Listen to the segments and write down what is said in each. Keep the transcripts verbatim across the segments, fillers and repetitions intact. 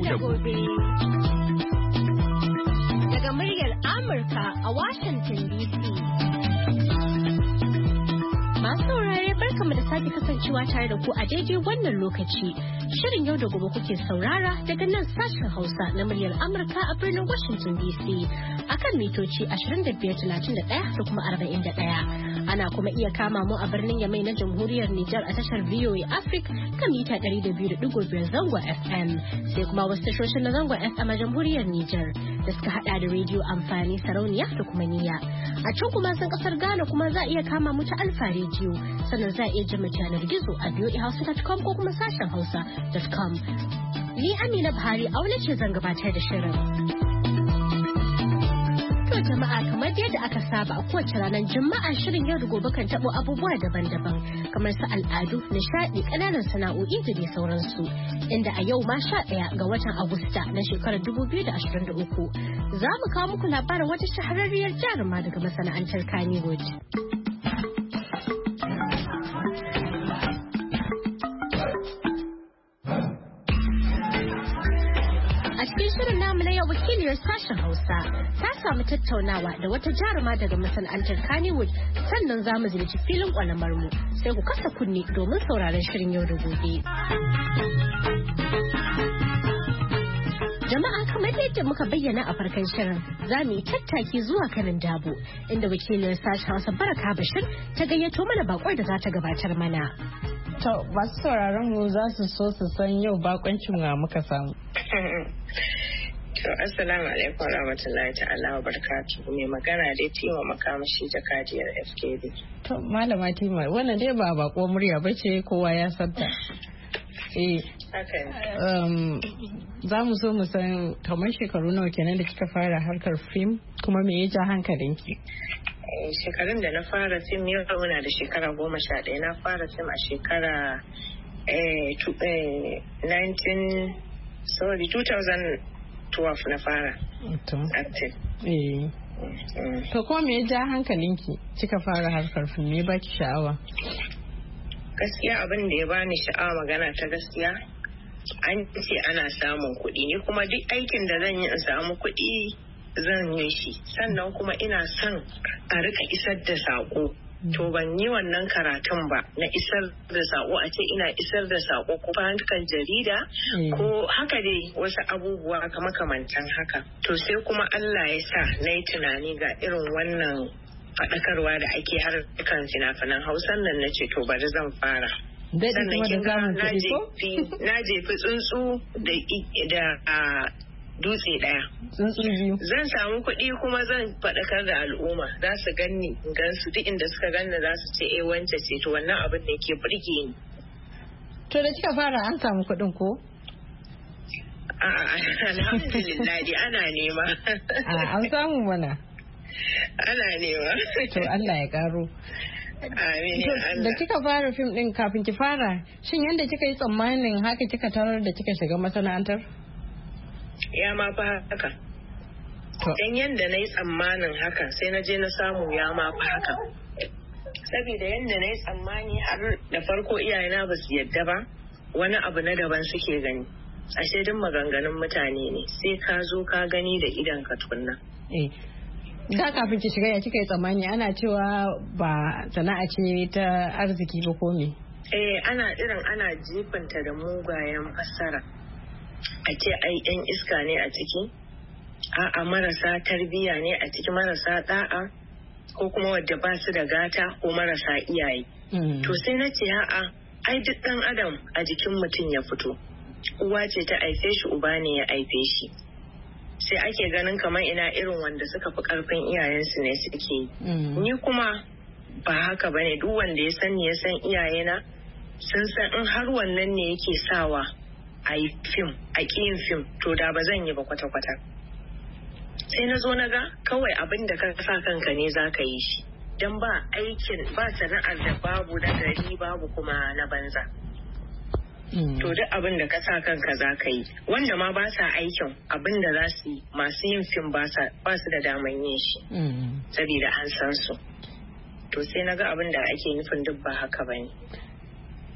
da gobe. Daga muryar Amurka a Washington D C. Masu saurare barkamu da sake kasancewa tare da ku a daidai wannan lokaci. Shirin yau da gobe kuke saurara daga nan sashen Hausa na muryar Amurka a birnin Washington D C. Akan mitoci ashirin da biyar talatin da ɗaya da kuma arba'in da ɗaya. Ana kuma iya kama mu a birnin Yamai na Jamhuriyar Nijar a tashar V O A Africa kan mita ɗari da biyu da ɗigo biyar zangon F M. Sai kuma wasu tashoshin na zangon F M a Jamhuriyar Nijar da suka hada da rediyo amfani sarauniya da kuma niyya. A can kuma sun kasar Ghana kuma za a iya kama mu ta Alfa rediyo sannan za a iya jima yanar gizo a v o a hausa dot com ko kuma sashen hausa dot com. Ni Amina Buhari aure ce zan gabatar da shirin. To jama'a kamar yadda aka saba a kowace ranar Juma'a shirin yau da gobe kan tabo abubuwa daban-daban kamar su al'adu, nishadi, kananan sana'o'i da dai sauransu. Inda a yau ma sha ɗaya ga watan Agusta na shekarar dubu biyu da ashirin da uku za mu kawo muku labarin wata shahararriyar jaruma daga masana'antar Kannywood. Shirin namu na yau wakiliyar sashen Hausa ta samu tattaunawa da wata jaruma daga masana'antar Kannywood sannan za mu ziyarci filin kwalamar mu sai ku kasa kunne domin sauraron shirin yau da gobe. Jama'a kamar yadda muka bayyana a farkon shirin za mu yi tattaki zuwa kanin dabo inda wakiliyar sashen Hausa Baraka Bashir ta gayyato mana bakwai da za ta gabatar mana. To masu sauraron mu za su so su san yau bakoncin wa muka samu. To assalamu alaikum warahmatullahi ta'ala wa barakatuhu. Mai magana dai Tima Makamashi jakadiyar F K D. To malama Tima wannan dai ba bako murya bace kowa ya santa. Eh um, za mu so mu san kamar shekaru nawa kenan da kika fara harkar fim kuma me ya ja hankalinki? Shekarun da na fara fim yau muna da shekara goma sha ɗaya. Na fara fim a shekara nineteen sorry two thousand twelve na fara active. Eh. To kuma me ya ja hankalinki kika fara harkar fim, me baki sha'awa? Gaskiya abin da ya bani sha'awa magana ta gaskiya an ce ana samun kuɗi ne kuma duk aikin da zan yi in samu kuɗi zan yi shi sannan kuma ina son a rika isar da saƙo. To ban yi wannan karatun ba na isar da sako a ce ina isar da sako ko kan jarida ko haka dai wasu abubuwa makamantan haka. To sai kuma Allah ya sa na yi tunani ga irin wannan faɗakarwa da ake harkan fina-finan Hausan nan na ce to bari zan fara. Sannan kin ga na jefi tsuntsu da dutse daya. Zan samu kuɗi kuma zan faɗakar da al'umma za su ganni gan su duk inda suka ganni za su ce eh wance ce to wannan abin da ke burge ni. To da kika fara an samu kuɗin ko? A'a alhamdulillah dai ana nema. A an samu mana. Ana nema. To Allah ya karo. Da kika fara fim din kafin ki fara shin yadda kika yi tsammanin haka kika tarar da kika shiga masana'antar? Ya ma fa haka. Dan yadda na yi tsammanin haka sai na je na samu ya ma fa haka. Saboda yadda na yi tsammani har da farko iyayena ba su yadda ba wani abu na daban suke gani. Ashe duk maganganun mutane ne sai ka zo ka gani da idan ka tukunna. Eh. Da kafin ki shiga ya kika yi tsammani ana cewa ba sana'a ce ta arziki ba ko me? Eh ana irin ana jifanta da mugayen fassara. A ce ai yan iska ne a ciki, a'a marasa tarbiyya ne a ciki, marasa da'a ko kuma wadda ba su da gata ko marasa iyaye. To sai na ce a'a ai duk dan adam a jikin mutum ya fito. Uwa ce ta haife shi, uba ne ya haife shi. Sai ake ganin kamar ina irin wanda suka fi karfin iyayensu ne suke. Ni kuma ba haka bane, duk wanda ya san ni ya san iyayena sun san in har wannan ne yake sawa a yi fim a ƙiyin fim to da ba zan yi ba kwata-kwata. Sai na zo na ga kawai abin da ka sa kanka ne za ka yi shi don ba aikin ba sana'ar da babu na gari babu kuma na banza. To duk abin da ka sa kanka za ka yi wanda ma ba sa aikin abin da za su yi masu yin fim ba su da daman yin shi saboda an san su. To sai na ga abin da ake nufin duk ba haka ba ne.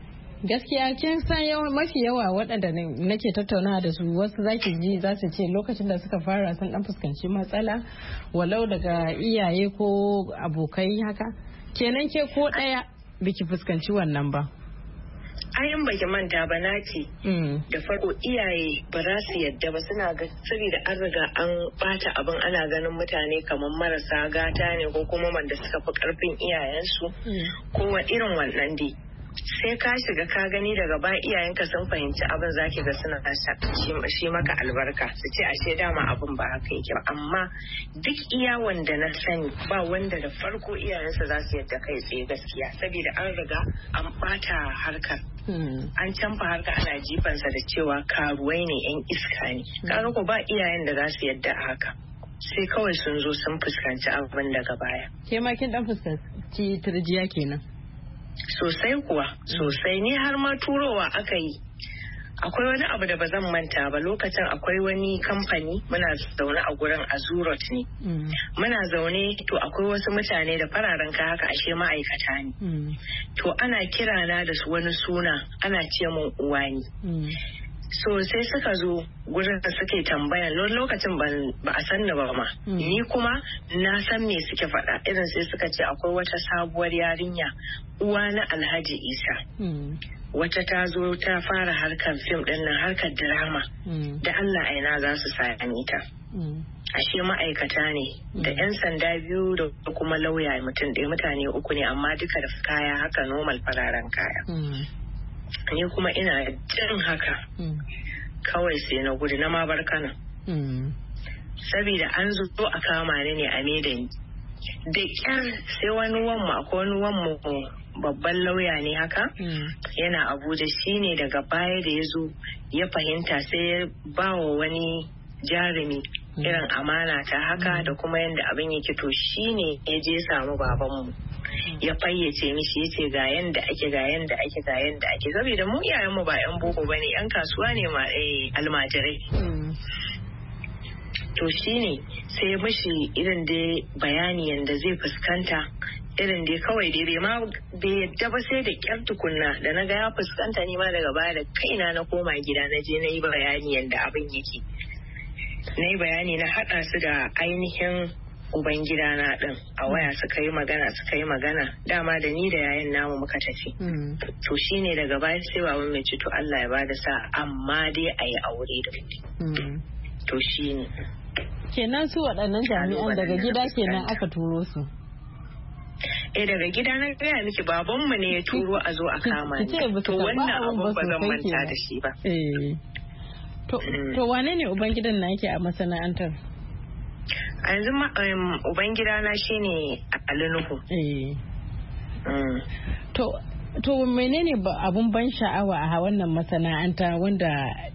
gaskiya kin san yawan mafi yawa waɗanda nake tattaunawa da su wasu zaki ji za su ce lokacin da suka fara sun dan fuskanci matsala walau daga iyaye ko abokai haka kenan ke ko ɗaya biki fuskanci wannan ba. Ayin baki manta ba na ce da farko iyaye ba za su yadda ba suna ga saboda an riga an bata abin ana ganin mutane kamar marasa gata ne ko kuma wanda suka fi karfin iyayensu ko irin wannan dai sai ka shiga ka gani daga ba iyayenka sun fahimci abin zaki ga suna shi maka albarka su ce ashe dama abin ba haka yake ba amma duk iya wanda na sani ba wanda da farko iyayensa za su yadda kai tsaye gaskiya saboda an riga an bata harkar an canfa harka ana jifansa da cewa karuwai ne yan iska ne kaga ko ba iyayen da za su yadda haka sai kawai sun zo sun fuskanci abin daga baya ke ma kin dan fuskanci turjiya kenan sosai kuwa sosai ni har ma turowa aka yi akwai wani abu da ba zan manta ba lokacin akwai wani kamfani muna zaune a gurin azurot ne muna zaune to akwai wasu mutane da fararen ka haka ashe ma'aikata ne to ana kirana da su wani suna ana ce mun uwani so sai suka zo gurin da suke tambaya lokacin ba a sanni ba ma ni kuma na san me suke faɗa irin sai suka ce akwai wata sabuwar yarinya uwa na Alhaji Isa wata ta zo ta fara harkar fim din nan harkar drama da Allah aina za su sami ta ashe ma'aikata ne da yan sanda biyu da kuma lauya mutum ɗaya mutane uku ne amma duka da kaya haka normal fararen kaya ni kuma ina jin haka kawai sai na gudu na ma barkana saboda an zo a kama ni ne a medani da kyar sai wani wanmu akwai wani wanmu babban lauya ne haka yana Abuja shine daga baya da ya zo ya fahimta sai ya ba wa wani jarumi irin amana ta haka da kuma yadda abin yake to shine ya je samu babanmu ya fayyace mishi ya ce ga yanda ake ga yanda ake ga yanda ake saboda mu iyayenmu ba yan boko bane yan kasuwa ne ma almajirai to shine sai ya mishi irin da bayani yanda zai fuskanta irin dai kawai dai bai ma bai yadda ba sai da kyar tukunna da na ga ya fuskanta ni ma daga baya da kaina na koma gida na je na yi bayani yanda abin yake na yi bayani na haɗa su da ainihin ubangida na ɗin a waya suka yi magana suka yi magana dama da ni da yayan namu muka tafi to shine daga baya sai baban mai to Allah ya bada sa amma dai a yi aure da wuri to shine kenan su waɗannan jami'an daga gida kenan aka turo su eh daga gida na gaya miki babanmu ne ya turo a zo a kama ni to wannan abun ba zan manta da shi ba to wane ne ubangidan na yake a masana'antar a yanzu ubangida na shine Ali Nuhu to to menene abun ban sha'awa a wannan masana'anta wanda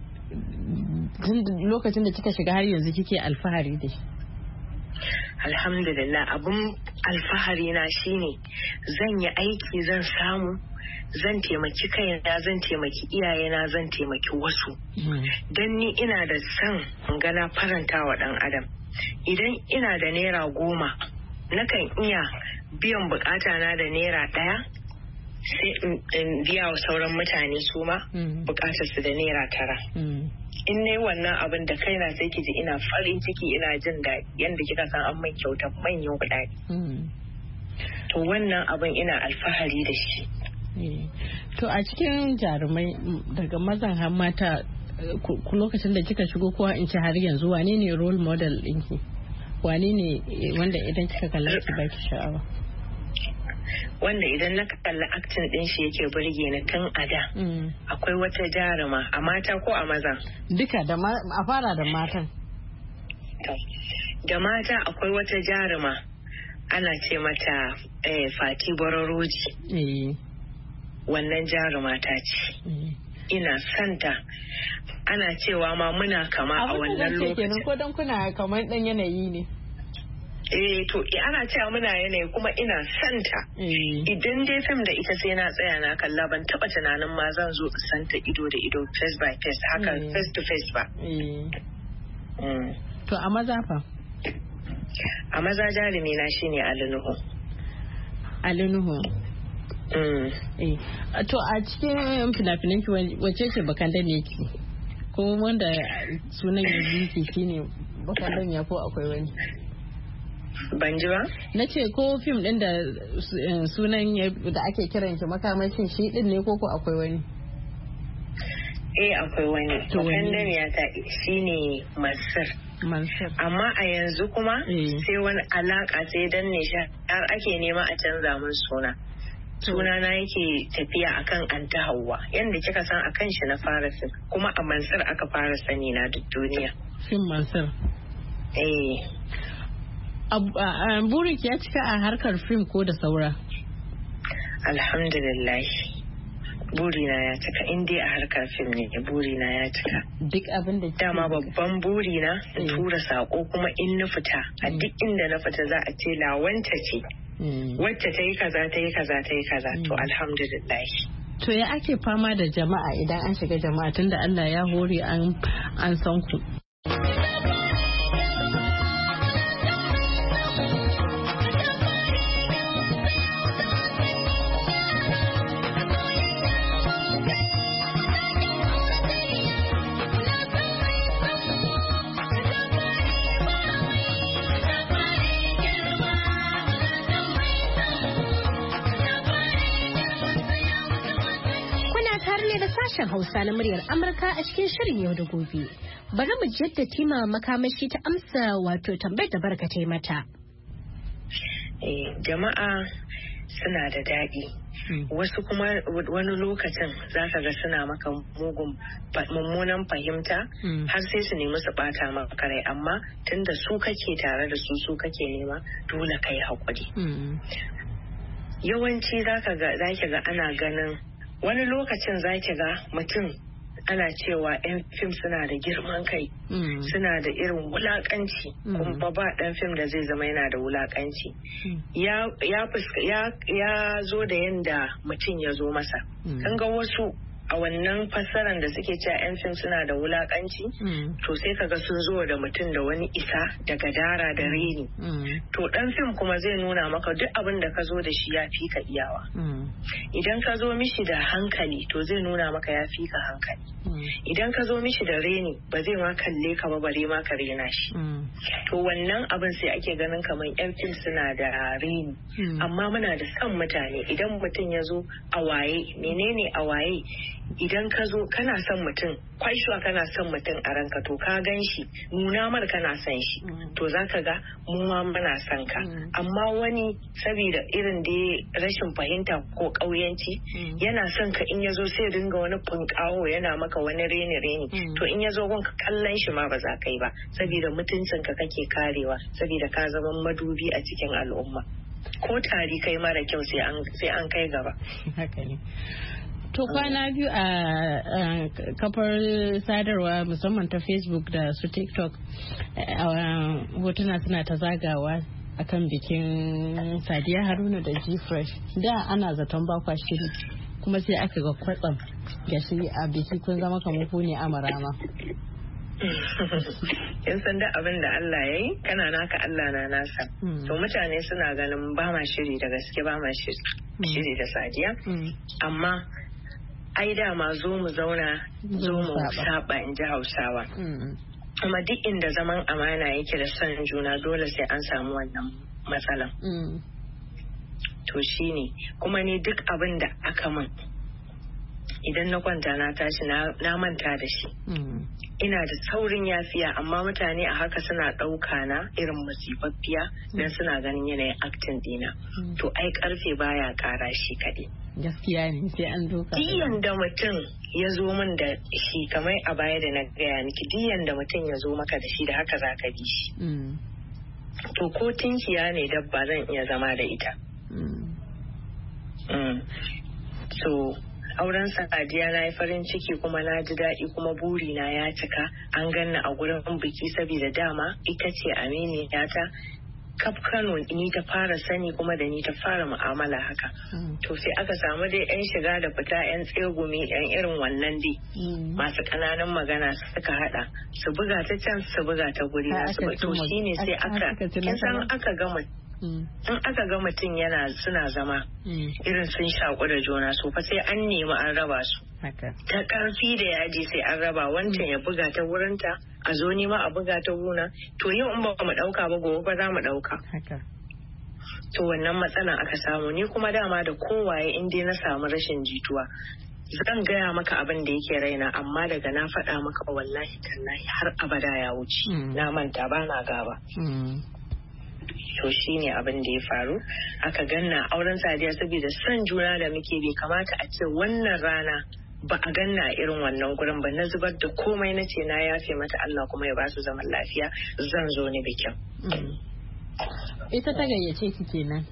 lokacin da kika shiga har yanzu kike alfahari da shi alhamdulillah abun alfahari na shine zan yi aiki zan samu zan taimaki kaina zan taimaki iyayena zan taimaki wasu don ni ina da son gana faranta wa dan adam idan ina da naira goma nakan iya biyan bukata na da naira daya sai in biya wa sauran mutane su ma bukatar su da naira tara in nayi wannan abin da kaina sai ki ji ina farin ciki ina jin daɗi yanda kika san an mai kyauta manyan kuɗaɗe to wannan abin ina alfahari da shi to a cikin jarumai daga mazan har mata lokacin da kika shigo kowa in ci har yanzu wane ne role model ɗinki wane ne wanda idan kika kalla ki baki sha'awa wanda idan na kalla acting din shi yake burge ni tun a da akwai wata jaruma a mata ko a maza duka da a fara da matan da mata akwai wata jaruma ana ce mata Fati Bororoji wannan jaruma ta ce ina santa ana cewa ma muna kama a wannan lokacin ko don kuna kamar dan yanayi ne eh to ana cewa muna yanayi kuma ina santa idan dai fim da ita sai na tsaya na kalla ban taba tunanin ma zan zo santa ido da ido face by face haka face to face ba to a maza fa a maza jarumi na shine Ali Nuhu Ali Nuhu Eh, to a cikin fina-finan ki wace ce bakan da ne ki? Ko wanda sunan yanzu shine bakan da ne ko akwai wani? Ban ji ba? Na ce ko fim din da sunan da ake kiran ki makamashin shi din ne ko ko akwai wani? Eh akwai wani. Bakan da ne ta shine Mansur. Mansur. Amma a yanzu kuma sai wani alaka sai dan ne har ake nema a canza mun suna. Suna na yake tafiya akan Anta Hauwa yanda kika san akan shi na fara fim kuma a Mansur aka fara sani na duk duniya. Fim Mansur. Eh. Burin ki ya cika a harkar fim ko da saura? Alhamdulillah. Burina ya cika in dai a harkar fim ne burina ya cika. Duk abin da dama babban burina in tura sako kuma in na fita a duk inda na fita za a ce lawanta ce wacce ta yi kaza ta yi kaza ta yi kaza to alhamdulillah. To ya ake fama da jama'a idan an shiga jama'a tunda Allah ya hore an san ku? Sashen Hausa na muryar Amurka a cikin shirin yau da gobe. Bari mu jadda tima makamashi ta amsa wato tambayar da barka ta yi mata. Eh, jama'a suna da daɗi. Wasu kuma wani lokacin za ka ga suna maka mugun mummunan fahimta har sai su nemi su bata maka rai amma tunda su kake tare da su su kake nema dole kai haƙuri. Yawanci za ka ga ana ganin wani lokacin za ki ga mutum ana cewa 'yan fim suna da girman kai suna da irin wulakanci kuma ba ɗan fim da zai zama yana da wulakanci ya zo da yanda mutum ya zo masa kan ga wasu a wannan fassaran da suke cewa 'yan fim suna da wulakanci to sai kaga sun zo da mutum da wani isa da gadara da reni to dan fim kuma zai nuna maka duk abin da ka zo da shi ya fi ka iyawa idan ka zo mishi da hankali to zai nuna maka ya fi ka hankali idan ka zo mishi da reni ba zai ma kalle ka ba bare ma ka rena shi to wannan abin sai ake ganin kamar 'yan fim suna da reni amma muna da son mutane idan mutum ya zo a waye menene a waye idan ka zo kana son mutum kwaishuwa kana son mutum a ranka to ka gan shi nuna mar kana son shi to za ka ga mu ma muna son ka amma wani saboda irin da rashin fahimta ko ƙauyanci yana son ka in ya zo sai dinga wani funkawo yana maka wani reni reni to in ya zo gun ka kallon shi ma ba za ka yi ba saboda mutuncin ka kake karewa saboda ka zama madubi a cikin al'umma ko tari kai mara kyau sai an kai gaba. To kwana biyu a kafar sadarwa musamman ta Facebook da su TikTok hotuna suna ta zagawa akan bikin Sadiya Haruna da G-Fresh. Da ana zaton bakwa shiri kuma sai aka ga kwatsam gashi a biki kun zama kamar ku ne amarama. In san da abin da Allah ya yi kana naka Allah na nasa. To mutane suna ganin ba ma shiri da gaske ba ma shiri da Sadiya. Amma ai dama zo mu zauna zo mu saba in ji Hausawa kuma duk inda zaman amana yake da son juna dole sai an samu wannan matsalan to shine kuma ni duk abin da aka min idan na kwanta na tashi na manta da shi ina da saurin yafiya amma mutane a haka suna ɗauka na irin masifaffiya don suna ganin yanayin aktin dina to ai karfe baya ƙara shi kaɗai gaskiya ne sai an doka diyan da mutum ya zo min da shi kamar a baya da na gaya miki diyan da mutum ya zo maka da shi da haka za ka bi shi to ko tinkiya ne dabba zan iya zama da ita so auren Sadiya na yi farin ciki kuma na ji daɗi kuma burina ya cika an ganna a gurin biki saboda dama ita ce aminiyata kaf Kano ni ta fara sani kuma da ni ta fara mu'amala haka to sai aka samu dai yan shiga da fita yan tsegumi yan irin wannan dai masu ƙananan magana suka hada su buga ta can su buga ta guri na su to shine sai aka kin san aka gama in aka ga mutum yana suna zama irin sun shaƙu da juna so fa sai an nemi an raba su ta ƙarfi da yaji sai an raba wancan ya buga ta wurinta a zo nima a buga ta wuna to yau in ba mu ɗauka ba gobe ba za mu ɗauka to wannan matsalan aka samu ni kuma dama da kowaye in dai na samu rashin jituwa zan gaya maka abin da yake raina amma daga na faɗa maka wallahi tallahi har abada ya wuce na manta ba na gaba to shine abin da ya faru aka ganna auren Sadiya saboda son juna da muke bai kamata a ce wannan rana ba a ganna a irin wannan gurin ba na zubar da komai na ce na yafe mata Allah kuma ya ba su zaman lafiya zan zo ni bikin ita ta gayyace ki kenan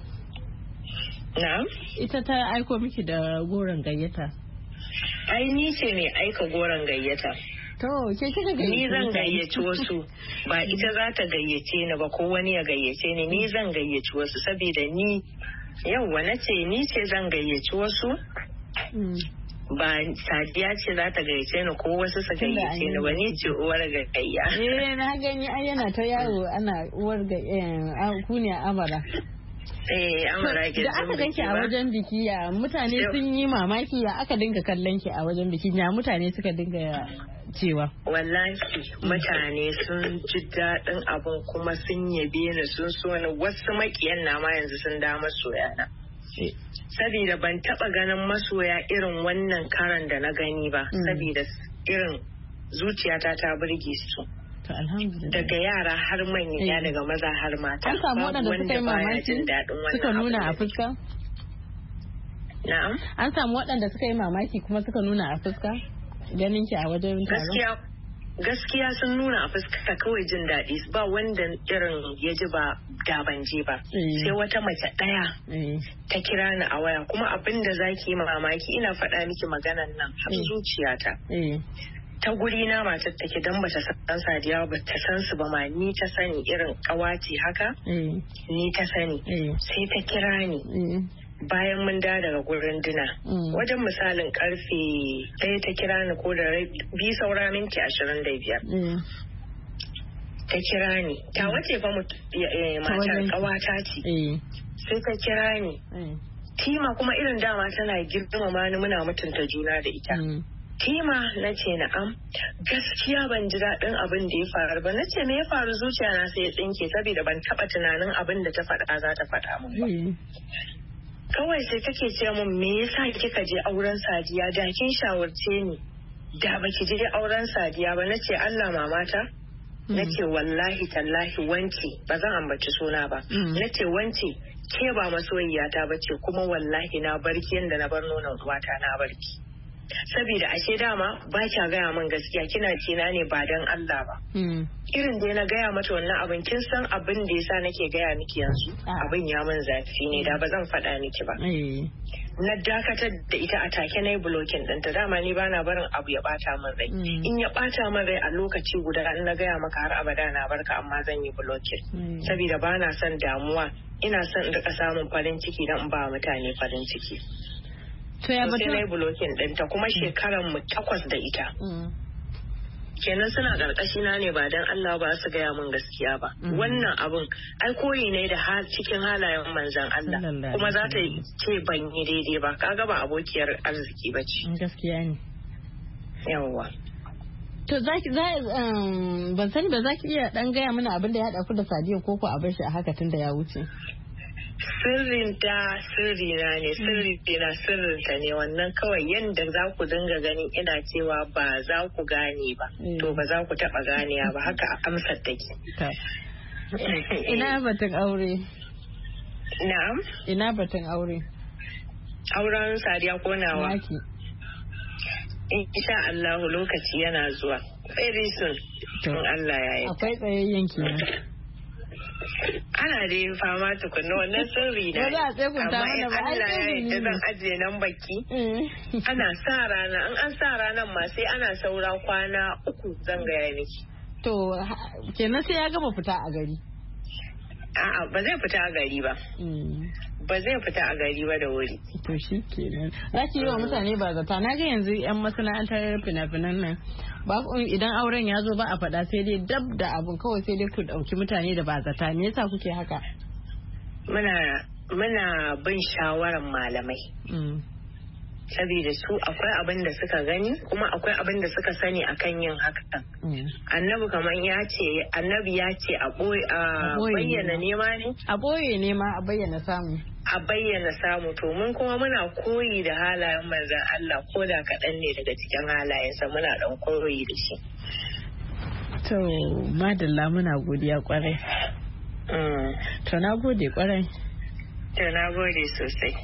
na'am ita ta aiko miki da goron gayyata ai ni ce mai aika goron gayyata. To, ke kika gayyace ni zan gayyaci wasu ba ita za ta gayyace ni ba ko wani ya gayyace ni ni zan gayyaci wasu saboda ni yauwa na ce ni ce zan gayyaci wasu ba Sadiya ce za ta gayyace ni ko wasu su gayyace ni ba ni ce uwar gayya. Eh na gani ai yana ta yawo ana uwar gayya ku ne amara. Eh, amara ke da aka ganki a wajen biki ya mutane sun yi mamaki ya aka dinga kallon ki a wajen biki ya mutane suka dinga cewa wallahi mutane sun ji daɗin abun kuma sun yabe ni sun so ni wasu makiyan na ma yanzu sun da masoya na saboda ban taba ganin masoya irin wannan karan da na gani ba saboda irin zuciyata ta burge su daga yara har manya daga maza har mata. An samu waɗanda suka yi mamaki suka nuna a fuska? Na'am. An samu waɗanda suka yi mamaki kuma suka nuna a fuska? Ganin ki a wajen taron? Gaskiya gaskiya sun nuna a fuska kawai jin daɗi ba wanda irin ya ji ba da ban je ba. Sai wata mace ɗaya ta kira ni a waya kuma abin da zaki yi mamaki ina faɗa miki maganan nan har zuciyata. Ta guri na matar take dan bata san Sadiya ba ta san su ba ma ni ta sani irin kawaci haka ni ta sani sai ta kira ni bayan mun da daga gurin dina wajen misalin karfe ɗaya ta kira ni ko da biyu saura minti ashirin da biyar ta kira ni ta wace fa matar kawata ce sai ta kira ni Tima kuma irin dama tana girmama ni muna mutunta juna da ita Tima na ce na'am gaskiya ban ji daɗin abin da ya faru ba na ce me ya faru zuciya na sai ya tsinke saboda ban taɓa tunanin abin da ta faɗa za ta faɗa min ba. Kawai sai take ce min me yasa kika je auren Sadiya da kin shawarce ni da baki je auren Sadiya ba na ce Allah mamata na ce wallahi tallahi wance ba zan ambaci suna ba na ce wance ke ba masoyiyata ba ce kuma wallahi na barki yanda na bar nonon uwata na barki. Saboda ashe dama ba kya gaya min gaskiya kina cina ne ba dan Allah ba. Irin dai na gaya mata wannan abin kin san abin da yasa nake gaya miki yanzu abin ya min zafi ne da ba zan faɗa miki ba. Na dakatar da ita a take na yi blocking ɗinta dama ni bana barin abu ya ɓata min rai. In ya ɓata min rai a lokaci guda in na gaya maka har abada na barka amma zan yi blocking. Saboda bana son damuwa ina son in rika samun farin ciki don in ba mutane farin ciki. To ya batun sai blocking ɗinta kuma shekaran mu takwas da ita. Kenan suna ƙarƙashi na ne ba dan Allah ba su gaya min gaskiya ba. Wannan abun ai koyi ne da cikin halayen manzon Allah kuma za ta ce ban yi daidai ba kaga ba abokiyar arziki ba ce. Gaskiya ne. Yawwa. To zaki za ban sani ba zaki iya dan gaya mana abin da ya haɗa ku da Sadiya ko ko a bar shi a haka tun da ya wuce. Sirrin ta sirrina ne sirrina sirrinta ne wannan kawai yadda za ku dinga ganin ina cewa ba za ku gane ba to ba za ku taba ganiya ba haka amsar take. Ina batun aure? Na'am. Ina batun aure? Auren Sadiya ko nawa? Insha Allah lokaci yana zuwa very soon in Allah ya yi. Akwai tsayayyen kenan. Ana da yin fama tukunna wannan sirri na amma in Allah ya yi zan ajiye nan baki ana sa rana in an sa ranar ma sai ana saura kwana uku zan gaya miki to kenan sai ya gama fita a gari a'a ba zai fita a gari ba ba zai fita a gari ba da wuri to shi kenan za ki yi wa mutane ba zata na ga yanzu yan masana'antar fina-finan nan ba idan auren ya zo ba a faɗa sai dai dab da abun kawai sai dai ku ɗauki mutane da ba zata me yasa kuke haka muna muna bin shawaran malamai. Saboda su akwai abin da suka gani kuma akwai abin da suka sani akan yin hakan. Annabi kamar ya ce annabi ya ce a bayyana nema ne? A boye nema a bayyana samu. A bayyana samu to mun kuma muna koyi da halayen manzon Allah ko da kaɗan ne daga cikin halayensa muna ɗan koyi da shi. To madalla muna godiya kwarai. To na gode kwarai. To na gode sosai.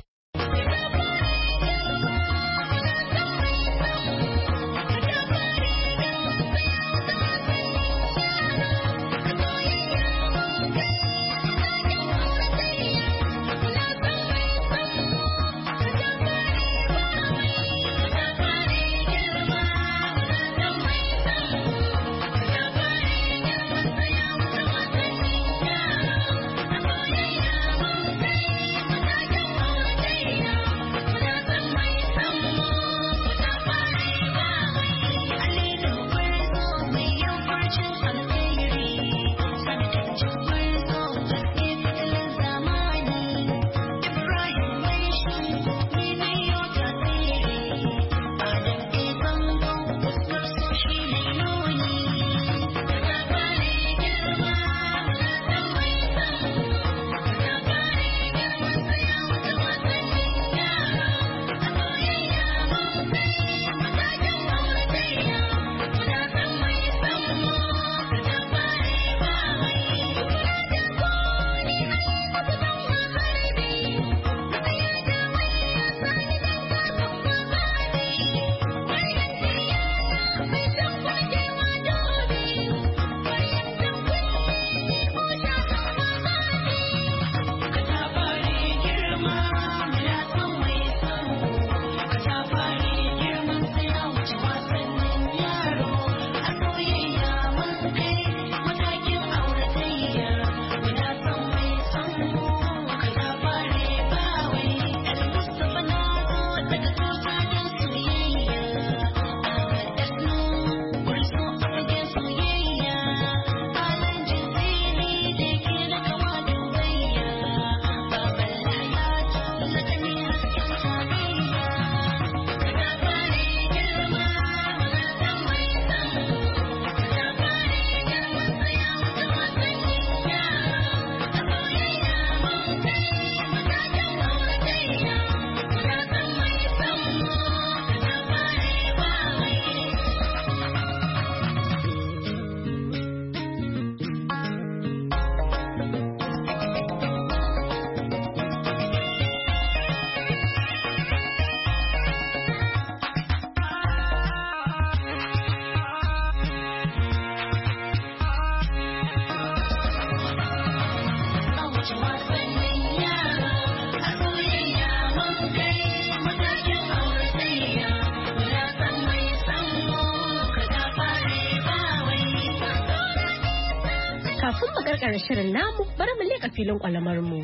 Kafin mu karkara shirin namu bari mu leƙa filin kwalamar mu.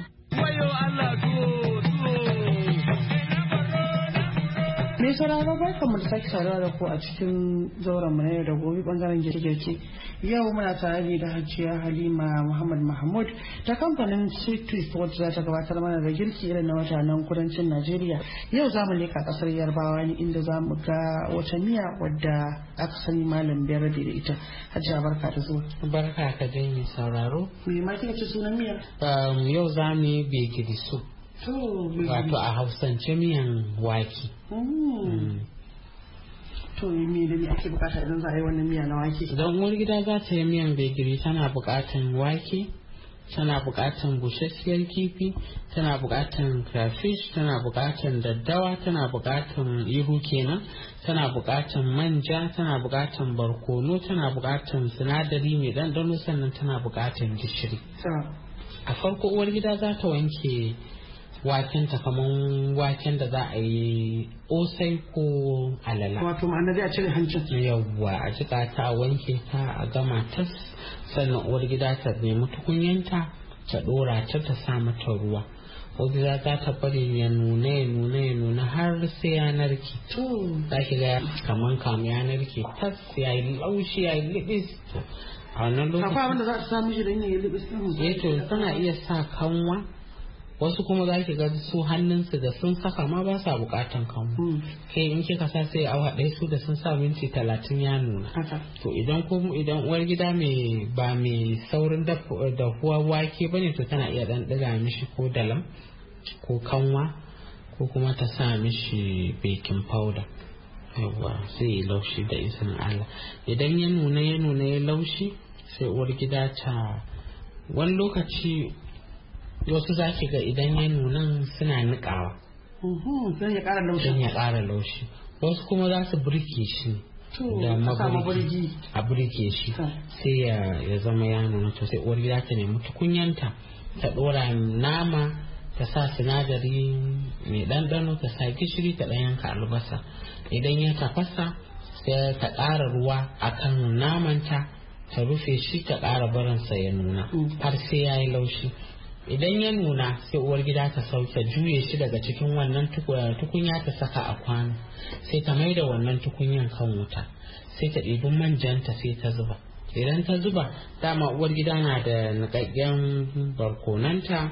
Mai sauraro barkan mu da sake saurara da ku a cikin zauren mu na yau da gobe bangaren girke-girke. Yau muna tare da Hajiya Halima Muhammad Mahmud ta kamfanin Sweet Twist wacce za ta gabatar mana da girki irin na mutanen kudancin Najeriya. Yau za mu leka kasar Yarbawa ne inda za mu ga wata miya wadda aka sani malam biyar da ita. Hajiya barka da zuwa. Barka ka dai mai sauraro. Me ma kika ce sunan miyar? Yau za mu yi begiri soup. Wato a hausance miyan wake. To me da me ake bukata idan za a yi wannan miya na wake? Idan uwar gida za ta yi miyan begiri tana bukatan wake, tana bukatan busasshiyar kifi, tana bukatan crayfish, tana bukatan daddawa, tana bukatan ihu kenan, tana bukatan manja, tana bukatan barkono, tana bukatan sinadari mai dandano, sannan tana bukatan gishiri. A farko uwar gida za ta wanke waken ta kaman waken da za a yi osai ko alala. Wato ma'ana dai a cire hancin. Yawwa a jika ta, a wanke ta, a gama tas, sannan uwar gida ta nemi tukunyanta ta dora ta ta sa mata ruwa. Uwar gida za ta bari ya nuna ya nuna ya nuna har sai ya narke. Za ki ga kaman kamu ya narke tas, ya yi laushi, ya yi libis. A wannan lokacin. Akwai wanda za ta samu shi da yin libis ɗin. Eh to tana iya sa kanwa wasu kuma za ki ga su hannunsu da sun saka ma ba sa bukatan kanmu kai in kika sa sai awa ɗaya su da sun sa minti talatin ya nuna to idan ko idan uwar gida mai ba mai saurin dahuwa wake bane to tana iya dan ɗiga mishi ko dalam ko kanwa ko kuma ta sa mishi baking powder yawa sai ya laushi da izinin Allah idan ya nuna ya nuna ya laushi sai uwar gida ta wani lokaci wasu za ki ga idan ya nunan suna niƙawa don ya ƙara laushi don ya ƙara laushi wasu kuma za su burke shi da maburgi a burge shi sai ya zama ya nuna to sai uwar gida ta nemi tukunyanta ta ɗora nama ta sa sinadari mai ɗanɗano ta sa gishiri ta ɗan yanka albasa idan ya tafasa sai ta ƙara ruwa akan namanta ta rufe shi ta ƙara barinsa ya nuna har sai ya yi laushi idan ya nuna sai uwar gida ta sauke juye shi daga cikin wannan tukunya ta saka a kwano sai ta mai da wannan tukunyan kan wuta sai ta ɗibi manjanta sai ta zuba idan ta zuba dama uwar gida na da niƙaƙƙen barkonanta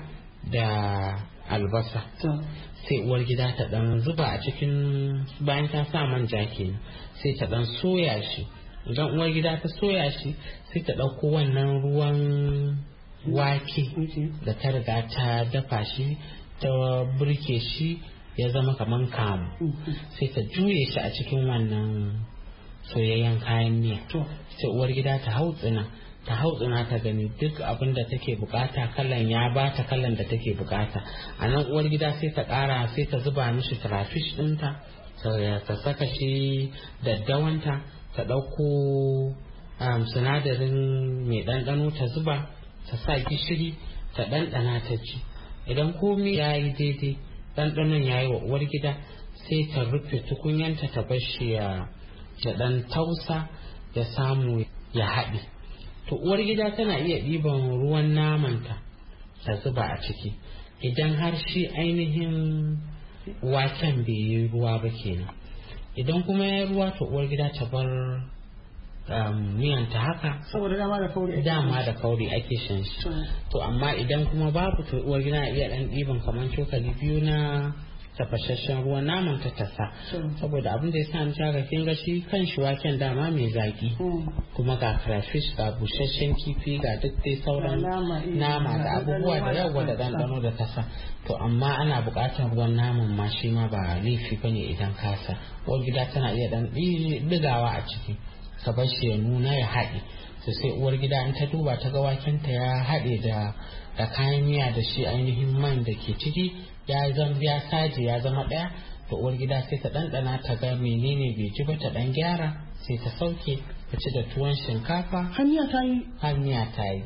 da albasa sai uwar gida ta ɗan zuba a cikin bayan ta sa manja kenan sai ta ɗan soya shi idan uwar gida ta soya shi sai ta ɗauko wannan ruwan wake da ta riga ta dafa shi ta burke shi ya zama kaman kamu sai ta juye shi a cikin wannan soyayyen kayan miya sai uwar gida ta hautsina ta hautsina ta gani duk abin da take bukata kalan ya bata kalan da take bukata a nan uwar gida sai ta kara sai ta zuba mishi trafish dinta ta saka shi daddawanta ta ɗauko sinadarin mai ɗanɗano ta zuba ta sa gishiri ta ɗanɗana ta ci idan komai ya yi daidai ɗanɗanon ya yi wa uwar gida sai ta rufe tukunyanta ta bar shi ya ɗan tausa ya samu ya haɗe to uwar gida tana iya ɗiban ruwan namanta ta zuba a ciki idan har shi ainihin waken bai yi ruwa ba kenan idan kuma ya yi ruwa to uwar gida ta bar miyan ta haka saboda dama da kauri dama da kauri ake shan shi to amma idan kuma babu to uwar gida iya dan ɗiban kamar cokali biyu na tafashashen ruwan naman ta tasa saboda abin da ya sa ni ga kin ga shi kan shi waken dama mai zaki kuma ga crayfish ga busasshen kifi ga duk dai sauran nama da abubuwa da yawa da dandano da tasa to amma ana buƙatar ruwan naman ma shi ma ba laifi bane idan kasa uwar gida tana iya dan digawa a ciki ka bar shi ya nuna ya haɗe to sai uwar gida in ta duba ta ga wakenta ya haɗe da da kayan miya da shi ainihin man da ke ciki ya zama ya saje ya zama ɗaya to uwar gida sai ta ɗanɗana ta ga menene bai ji ba ta ɗan gyara sai ta sauke ta ci da tuwon shinkafa hanya ta yi hanya ta yi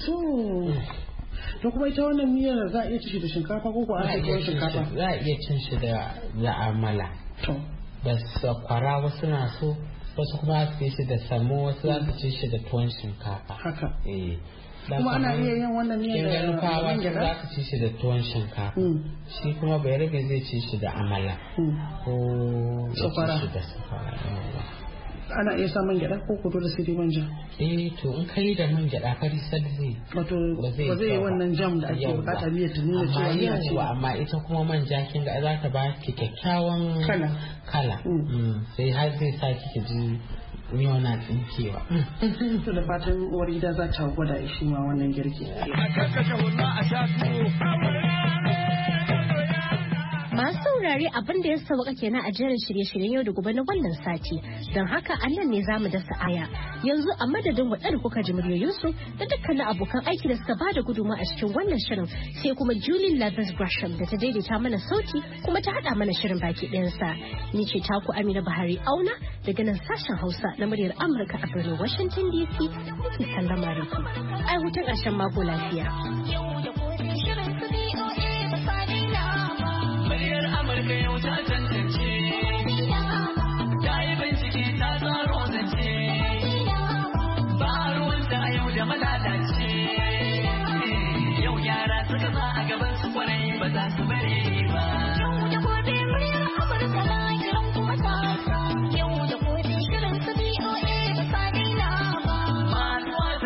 to kuma ita wannan miyar za a iya ci shi da shinkafa ko ko a tuwon shinkafa za a iya cin shi da da amala to da sakwara wasu na so wasu kuma su ci shi da samo wasu za su ci shi da tuwon shinkafa haka eh kuma ana iya yin wannan ne da nufawa za ka ci shi da tuwon shinkafa shi kuma bai rabe zai ci shi da amala ko sakwara da sakwara ana iya sa man gyada ko kudu da sai dai manja eh to in kai da man gyada fari sad zai wato ba zai yi wannan jam da ake bukata miyar ta nuna cewa miya ce amma ita kuma manja kin ga za ta ba ki kyakkyawan kala kala sai har zai sa ki ji miyo na tsinkewa. To da fatan uwar gida za ta gwada shi ma wannan girki. Masu saurare abin da ya sauka kenan a jerin shirye-shiryen yau da gobe na wannan sati. Don haka a nan ne za mu dasa aya. Yanzu a madadin waɗanda kuka ji muryoyinsu da dukkanin abokan aiki da suka bada gudunmawa a cikin wannan shirin sai kuma Julie Lathers Gresham da ta daidaita mana sauti kuma ta haɗa mana shirin baki ɗayansa. Ni ce taku Amina Bahari Auna daga nan sashen Hausa na muryar Amurka a birnin Washington D C. Kuke sallama da ku. Ai hutun ƙarshen mako lafiya. Amurka yau ta tantance, ta yi bincike ta tsaro zance, ba ruwanta a yau da malalace, yau yara suka sa a gaban su kwarai ba za su bari.